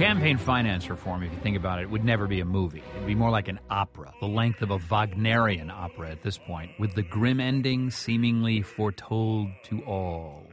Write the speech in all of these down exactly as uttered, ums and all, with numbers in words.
Campaign finance reform, if you think about it, would never be a movie. It'd be more like an opera, the length of a Wagnerian opera at this point, with the grim ending seemingly foretold to all.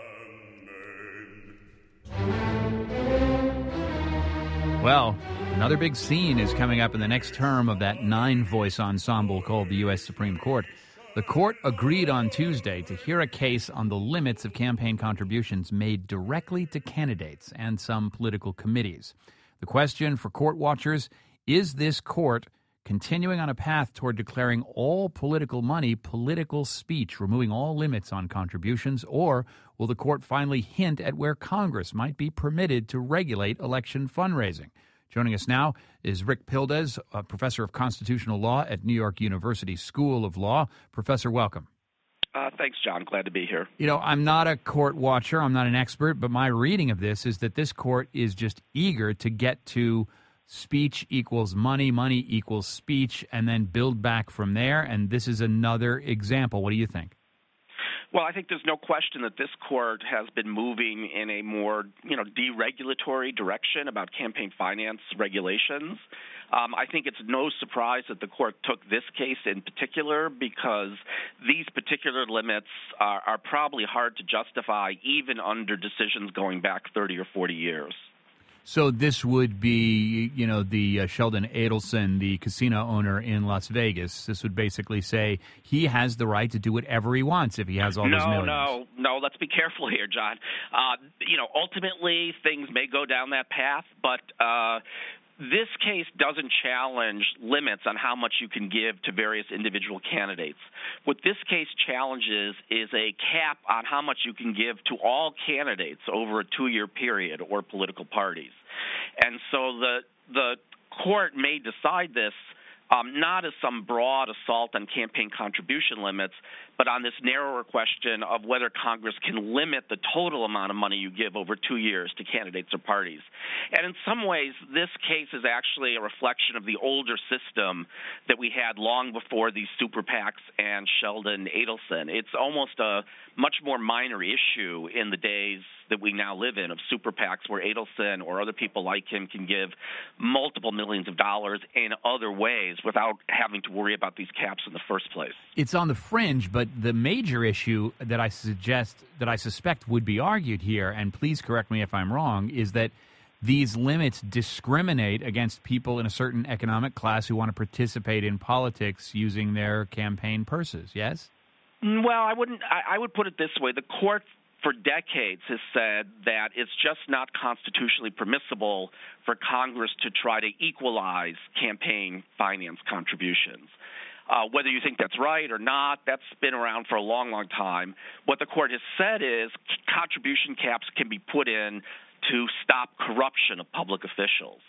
Well, another big scene is coming up in the next term of that nine-voice ensemble called the U S Supreme Court. The court agreed on Tuesday to hear a case on the limits of campaign contributions made directly to candidates and some political committees. The question for court watchers, is this court continuing on a path toward declaring all political money political speech, removing all limits on contributions, or will the court finally hint at where Congress might be permitted to regulate election fundraising? Joining us now is Rick Pildes, a professor of constitutional law at New York University School of Law. Professor, welcome. Uh, thanks, John. Glad to be here. You know, I'm not a court watcher. I'm not an expert, but my reading of this is that this court is just eager to get to speech equals money, money equals speech, and then build back from there. And this is another example. What do you think? Well, I think there's no question that this court has been moving in a more, you know, deregulatory direction about campaign finance regulations. Um, I think it's no surprise that the court took this case in particular because these particular limits are, are probably hard to justify even under decisions going back thirty or forty years. So this would be, you know, the uh, Sheldon Adelson, the casino owner in Las Vegas. This would basically say he has the right to do whatever he wants if he has all no, those millions. No, no, no. Let's be careful here, John. Uh, you know, ultimately things may go down that path, but uh, this case doesn't challenge limits on how much you can give to various individual candidates. What this case challenges is a cap on how much you can give to all candidates over a two-year period or political parties. And so the the court may decide this um, not as some broad assault on campaign contribution limits, but on this narrower question of whether Congress can limit the total amount of money you give over two years to candidates or parties. And in some ways, this case is actually a reflection of the older system that we had long before these super PACs and Sheldon Adelson. It's almost a much more minor issue in the days that we now live in of super PACs where Adelson or other people like him can give multiple millions of dollars in other ways without having to worry about these caps in the first place. It's on the fringe, but the major issue that I suggest, that I suspect would be argued here, and please correct me if I'm wrong, is that these limits discriminate against people in a certain economic class who want to participate in politics using their campaign purses, yes? Well, I wouldn't. I, I would put it this way. The court for decades has said that it's just not constitutionally permissible for Congress to try to equalize campaign finance contributions. Uh, whether you think that's right or not, that's been around for a long, long time. What the court has said is contribution caps can be put in to stop corruption of public officials.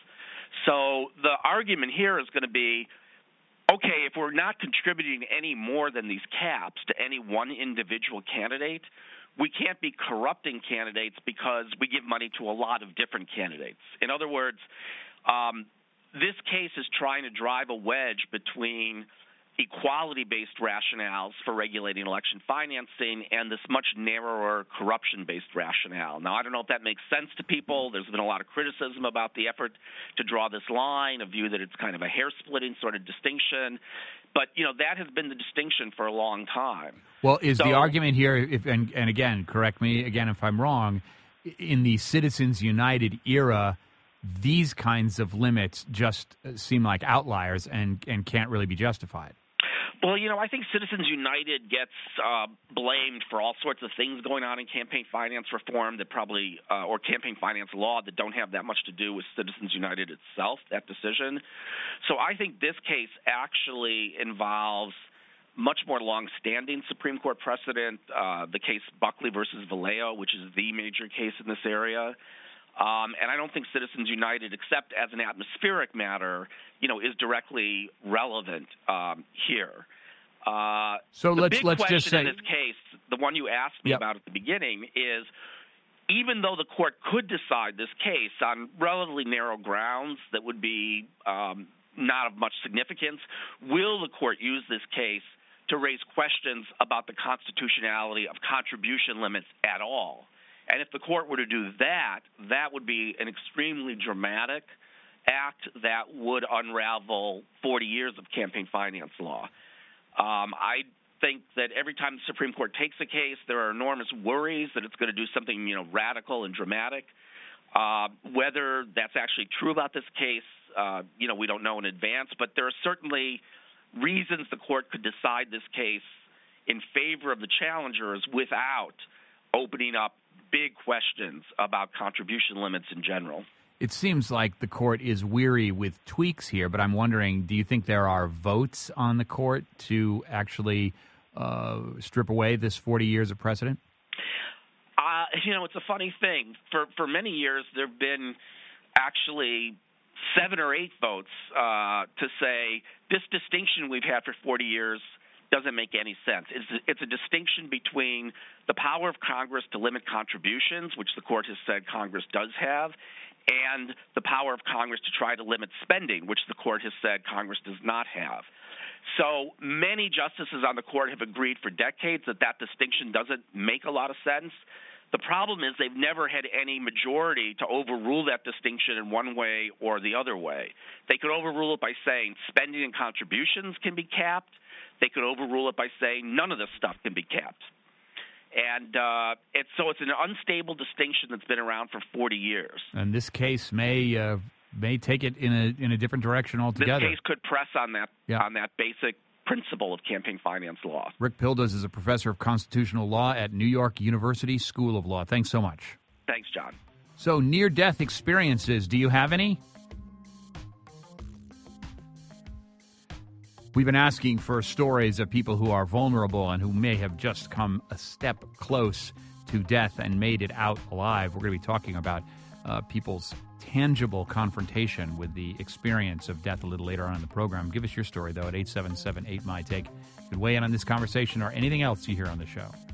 So the argument here is going to be, okay, if we're not contributing any more than these caps to any one individual candidate, we can't be corrupting candidates because we give money to a lot of different candidates. In other words, um, this case is trying to drive a wedge between equality-based rationales for regulating election financing and this much narrower corruption-based rationale. Now, I don't know if that makes sense to people. There's been a lot of criticism about the effort to draw this line, a view that it's kind of a hair-splitting sort of distinction. But, you know, that has been the distinction for a long time. Well, is so, the argument here, if, and, and again, correct me again if I'm wrong, in the Citizens United era, these kinds of limits just seem like outliers and, and can't really be justified? Well, you know, I think Citizens United gets uh, blamed for all sorts of things going on in campaign finance reform that probably, uh, or campaign finance law that don't have that much to do with Citizens United itself, that decision. So I think this case actually involves much more long-standing Supreme Court precedent, uh, the case Buckley versus Vallejo, which is the major case in this area. Um, and I don't think Citizens United, except as an atmospheric matter, you know, is directly relevant um, here. Uh, so the let's big let's question just say in this case, the one you asked me yep. about at the beginning, is even though the court could decide this case on relatively narrow grounds that would be um, not of much significance, will the court use this case to raise questions about the constitutionality of contribution limits at all? And if the court were to do that, that would be an extremely dramatic act that would unravel forty years of campaign finance law. Um, I think that every time the Supreme Court takes a case, there are enormous worries that it's going to do something, you know, radical and dramatic. Uh, whether that's actually true about this case, uh, you know, we don't know in advance, but there are certainly reasons the court could decide this case in favor of the challengers without opening up big questions about contribution limits in general. It seems like the court is weary with tweaks here, but I'm wondering, do you think there are votes on the court to actually uh, strip away this forty years of precedent? Uh, you know, it's a funny thing. For for many years, there have been actually seven or eight votes uh, to say this distinction we've had for forty years doesn't make any sense. It's a, it's a distinction between the power of Congress to limit contributions, which the court has said Congress does have, and the power of Congress to try to limit spending, which the court has said Congress does not have. So many justices on the court have agreed for decades that that distinction doesn't make a lot of sense. The problem is they've never had any majority to overrule that distinction in one way or the other way. They could overrule it by saying spending and contributions can be capped. They could overrule it by saying none of this stuff can be capped. And uh, it's, so it's an unstable distinction that's been around for forty years. And this case may uh, may take it in a in a different direction altogether. This case could press on that yeah. on that basic principle of campaign finance law. Rick Pildes is a professor of constitutional law at New York University School of Law. Thanks so much. Thanks, John. So near-death experiences, do you have any? We've been asking for stories of people who are vulnerable and who may have just come a step close to death and made it out alive. We're going to be talking about uh, people's tangible confrontation with the experience of death a little later on in the program. Give us your story, though, at eight seven seven eight, M Y, T A K E. You can weigh in on this conversation or anything else you hear on the show.